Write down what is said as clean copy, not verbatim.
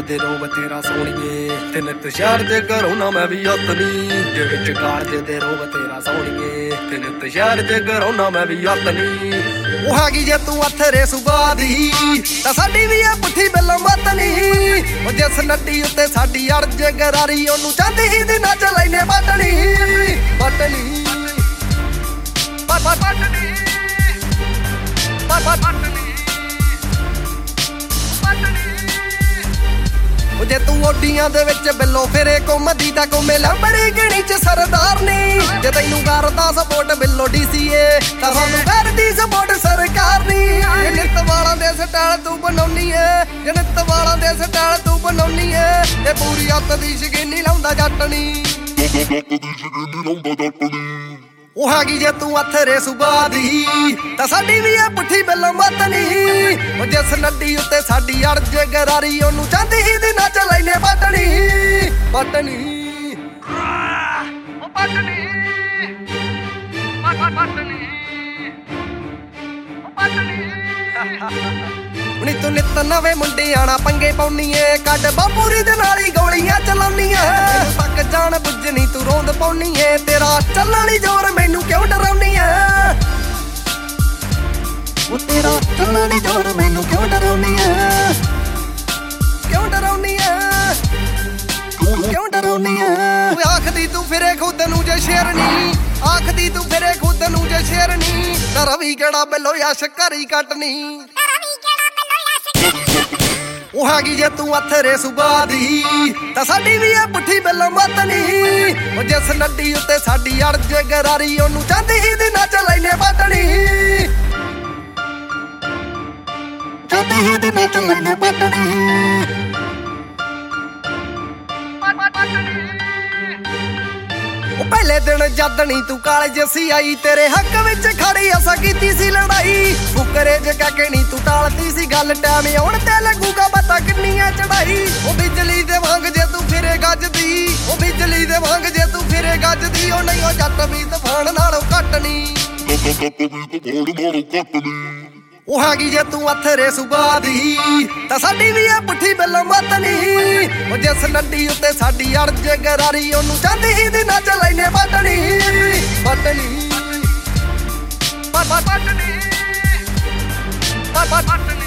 ਦੇ ਰੋਬ ਤੇਰਾ ਸੋਹਣੀਏ ਤੇ ਨਿਤ ਸ਼ਹਿਰ ਦੇ ਘਰੋਂ ਨਾ ਮੈਂ ਵੀ ਹੱਥਨੀ ਜੇ ਵਿੱਚ ਕਾਲਜ ਦੇ ਰੋਬ ਤੇਰਾ ਸੋਹਣੀਏ ਤੇ ਨਿਤ ਸ਼ਹਿਰ ਦੇ ਘਰੋਂ ਨਾ ਮੈਂ ਵੀ ਹੱਥਨੀ ਉਹ ਹੈਗੀ ਜੇ ਤੂੰ ਅਥਰੇ ਸੁਭਾ ਦੀ ਤਾਂ ਸਾਡੀ ਵੀ ਆ ਪੁੱਠੀ ਬਿੱਲ ਮਤਨੀ ਉਹ ਜਿਸ ਨੱਡੀ ਉੱਤੇ ਸਾਡੀ ਅੜ ਜੇ ਗਰਾਰੀ ਉਹਨੂੰ ਚਾਹਦੀ ਹੀ ਦੀ ਨੱਚ ਲੈਨੇ ਬਟਣੀ ਬਟਣੀ ਬਟਣੀ ਉਹ ਜੇ ਤੂੰ ਓਡੀਆਂ ਦੇ ਵਿੱਚ ਬਿੱਲੋ ਫਿਰੇ ਘੁੰਮਦੀ ਤਾਂ ਘੁੰਮੇ ਲੰਬੜੀ ਗਿਣੀ ਚ ਸਰਦਾਰ ਨੀ ਜੇ ਤੈਨੂੰ ਕਰਦਾ ਸਪੋਰਟ ਬਿੱਲੋ ਡੀਸੀਏ ਤਾਂ ਸਾਨੂੰ ਕਰਦੀ ਸਪੋਰਟ ਸਰਕਾਰ ਨੀ ਨਿੱਤ ਵਾਲਾਂ ਦੇ ਸਟਾਈਲ ਤੂੰ ਬਣਾਉਣੀ ਏ ਨਿੱਤ ਵਾਲਾਂ ਦੇ ਸਟਾਈਲ ਤੂੰ ਬਣਾਉਣੀ ਏ ਤੇ ਪੂਰੀ ਹੱਥ ਦੀ ਸ਼ਕੀਨੀ ਲਾਉਂਦਾ ਜੱਟਣੀ ਉਹ ਹੈਗੀ ਜੇ ਤੂੰ ਅਥਰੇ ਸੁਭਾ ਦੀ ਤਾਂ ਸਾਡੀ ਵੀ ਆ ਪੁੱਠੀ ਬਿੱਲ ਮਤਨੀ ਉਹ ਜਿਸ ਨੱਡੀ ਉੱਤੇ ਸਾਡੀ ਅੜ ਜੇ ਗਰਾਰੀ ਉਹਨੂੰ ਚਾਹਦੀ ਹੀ ਦੀ ਨੱਚ ਲੈਨੇ ਬਟਣੀ ਬਟਣੀ ਉਹ ਬਟਣੀ ਬਟਣੀ ਉਹ ਬਟਣੀ ਨੀ ਤੂੰ ਨਿੱਤ ਨਵੇਂ ਮੁੰਡੇ ਆਣਾ ਪੰਗੇ ਪਾਉਣੀਏ ਕੱਢ ਬਾਪੂਰੀ ਦੇ ਨਾਲ ਹੀ ਗੋਲੀਆਂ ਚਲਾਉਣੀਆਂ ਤੱਕ ਜਾਣ ਬੁੱਝਣੀ ਤੂੰ ਰੋਂਦ ਪਾਉਣੀਏ ਤੇਰਾ ਚੱਲਣੀ ਜ਼ੋਰ ਮੈਨੂੰ ਕਿਉਂ ਡਰਾਉਣੀ ਐ ਉਹ ਤੇਰਾ ਚੱਲਣੀ ਜ਼ੋਰ ਮੈਨੂੰ ਕਿਉਂ ਡਰਾਉਣੀ ਐ ਕਿਉਂ ਡਰਾਉਣੀ ਐ ਕਿਉਂ ਡਰਾਉਣੀ ਐ ਆਖਦੀ ਤੂੰ ਫਿਰੇ ਖੁਦ ਨੂੰ ਜੇ ਸ਼ੇਰਨੀ ਆਖਦੀ ਤੂੰ ਫਿਰੇ ਖੁਦ ਨੂੰ ਜੇ ਸ਼ੇਰਨੀ ਤਾਂ ਰਵੀ ਕਿਹੜਾ ਬਿੱਲੋ ਯਸ਼ ਘਰੀ ਕੱਟਣੀ ਉਹ ਹੈਗੀ ਜੇ ਤੂੰ ਅਥਰੇ ਸੁਭਾ ਦੀ ਤਾਂ ਸਾਡੀ ਵੀ ਆ ਪੁੱਠੀ ਬਿੱਲ ਮਤਨੀ ਉਹ ਜਿਸ ਨੱਡੀ ਉੱਤੇ ਸਾਡੀ ਅੜ ਜੇ ਗਰਾਰੀ ਉਹਨੂੰ ਚਾਹਦੀ ਹੀ ਦੀ ਨੱਚ ਲੈਨੇ ਬਟਣੀ ਚਾਹਦੀ ਹੀ ਦੀ ਨੱਚ ਲੈਨੇ ਬਟਣੀ ਉਹ ਪਹਿਲੇ ਦਿਨ ਜਦ ਨੀ ਤੂੰ ਕਾਲਜ ਸੀ ਆਈ ਤੇਰੇ ਹੱਕ ਵਿੱਚ ਖੜੀ ਅਸਾਂ ਕੀਤੀ ਸੀ ਲੜਾਈ ਫੁਕਰੇ ਜੇ ਕਹਿ ਨੀ ਤੂੰ ਟਾਲਦੀ ਸੀ ਗੱਲ ਟਾਈਮ ਆਉਣ ਤੇ ਲੱਗੂਗਾ ਪਤਾ ਕਿੰਨੀਆਂ ਚੜਾਈ ਉਹ ਬਿਜਲੀ ਦੇ ਵਾਂਗ ਜੇ ਤੂੰ ਫਿਰੇ ਗੱਜਦੀ ਉਹ ਬਿਜਲੀ ਦੇ ਵਾਂਗ ਜੇ ਤੂੰ ਫਿਰੇ ਗੱਜਦੀ ਉਹ ਨਹੀਂ ਉਹ ਜੱਟ ਵੀ ਤੂਫਾਨ ਨਾਲੋਂ ਘੱਟ ਨੀ ਉਹ ਹੈਗੀ ਜੇ ਤੂੰ ਅਥਰੇ ਸੁਭਾ ਦੀ ਤਾਂ ਸਾਡੀ ਵੀ ਆ ਪੁੱਠੀ ਬਿੱਲ ਮਤਨੀ ਉਹ ਜਿਸ ਨੱਡੀ ਉੱਤੇ ਸਾਡੀ ਅੜ ਜੇ ਗਰਾਰੀ ਉਹਨੂੰ ਚਾਹਦੀ ਹੀ ਦੀ ਨੱਚ ਲੈਨੇ ਬਟਣੀ ਬਟਣੀ ਬਟਣੀ ਬਟਣੀ